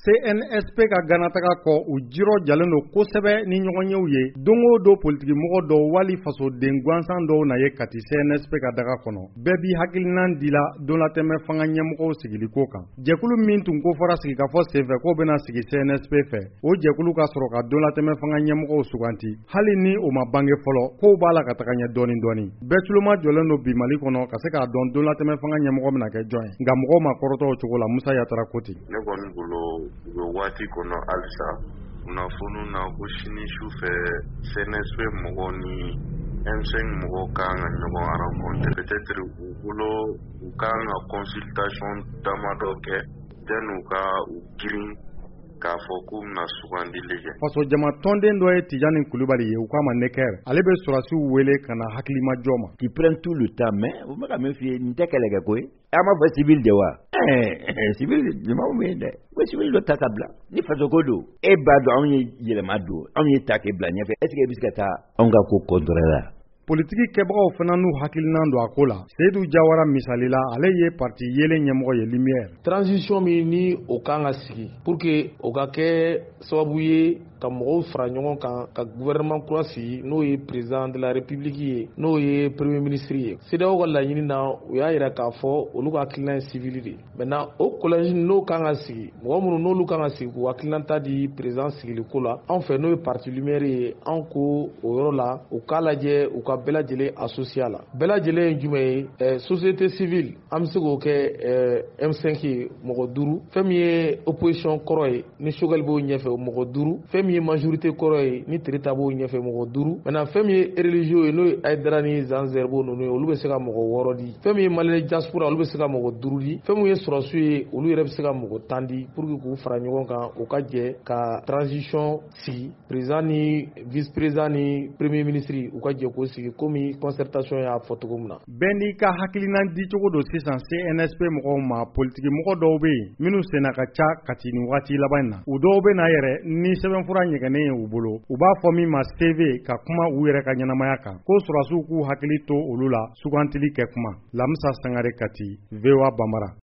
CNSP ka ganataga kɔ u jiro jalen do kosɛbɛ ni ɲɔgɔn yew ye dongo do politiki mɔgɔ dɔw wali faso den gwansan dɔw na ye kati CNSP ka daga kɔnɔ bɛɛ bi hakilinan dila donlatɛmɛ fanga ɲɛmɔgɔw sigiliko kan jɛkulu min tun ko fɔra sigi ka fɔ senfɛ ko bena sigi CNSP fɛ o jɛkulu ka sɔrɔ ka donlatɛmɛ fanga ɲɛmɔgɔw suganti hali ni o ma bange fɔlɔ kow b'a la ka taga ɲɛ dɔɔni dɔɔni bɛɛ tuloma jɔlen do bi Mali kɔnɔ ka se k'a dɔn donlatɛmɛ fanga ɲɛmɔgɔ bena kɛ jɔn ye nka mɔgɔw ma kɔrɔtɔ o cogo la Musa Yatara ko ten ne kɔni bolo u bɛ waati kɔnɔ halisa kunnafoni na ko sini sufɛ CNSP mɔgɔw ni M5 mɔgɔw kan ka ɲɔgɔn rencontre peut-être u bolo u kan ka consultation damadɔ kɛ yan'u ka u girin k'a fɔ k'u bɛna sugandili kɛ. Faso jama tɔnden dɔ ye Tijani Kulibali ye u k'a ma Necker ale bɛ sɔrɔsiw wele ka na hakilimajɔ ma. Qui prennent tout le temps mais u bɛ ka min f'i ye nin tɛ kɛlɛkɛ ko ye a ma fɔ civil de wa civil ɲumanw bɛ yen dɛ ko civil dɔ ta ka bila ni faso ko don e b'a dɔn anw ye yɛlɛma don anw ye ta kɛ bila ɲɛfɛ est ce que e bɛ se ka taa anw ka ko contrôler la. Politiki kɛbagaw fana n'u hakilinan don a ko la Seydou Jawara misali la ale ye parti yelen ɲɛmɔgɔ ye Lumière. Transition min ni o kan ka sigi pour que o ka kɛ sababu ye ka mɔgɔw fara ɲɔgɔn kan ka gouvernement kura sigi n'o ye président de la république ye n'o ye premier ministre ye CEDEAO ka laɲini na u y'a yira k'a fɔ olu ka hakilinan ye civil de maintenant o collège n'o kan ka sigi mɔgɔ minnu n'olu kan ka sigi k'u hakilinan ta di président sigiliko la anw fɛ n'o ye parti Lumière ye anw ko o yɔrɔ la u k'a lajɛ u ka bɛɛ lajɛlen associé a la bɛɛ lajɛlen ye jumɛn ye société civile an bɛ se k'o kɛ M5 ye mɔgɔ 5 fɛn min ye opposition kɔrɔ ye ni Choguel b'o ɲɛfɛ o mɔgɔ 5 fɛn min ye majorité kɔrɔ ye ni Tereta b'o ɲɛfɛ mɔgɔ 5 maintenant fɛn min ye religieux ye n'o ye Aïdara ni Zanzer b'o ninnu ye olu bɛ se ka mɔgɔ 6 di fɛn min ye Malien diaspora olu bɛ se ka mɔgɔ 5 di fɛn min ye sɔrɔsiw ye olu yɛrɛ bɛ se ka mɔgɔ 10 di pour que k'u fara ɲɔgɔn kan u ka jɛ ka transition sigi président ni vice président ni premier ministre u ka jɛ k'o sigi komi concertation y'a fɔ cogo min na. Bɛɛ n'i ka hakilinan di cogo don sisan CNSP mɔgɔw ma politiki mɔgɔ dɔw bɛ yen minnu senna ka ca kati nin waati laban in na u dɔw bɛ na yɛrɛ ni sɛbɛnfura ɲɛgɛnnen ye u bolo u b'a fɔ min ma CV ka kuma u yɛrɛ ka ɲɛnamaya kan ko sɔrɔsiw k'u hakili to olu la sugantili kɛ kuma Lamisa Sangare Kati VOA Bambara.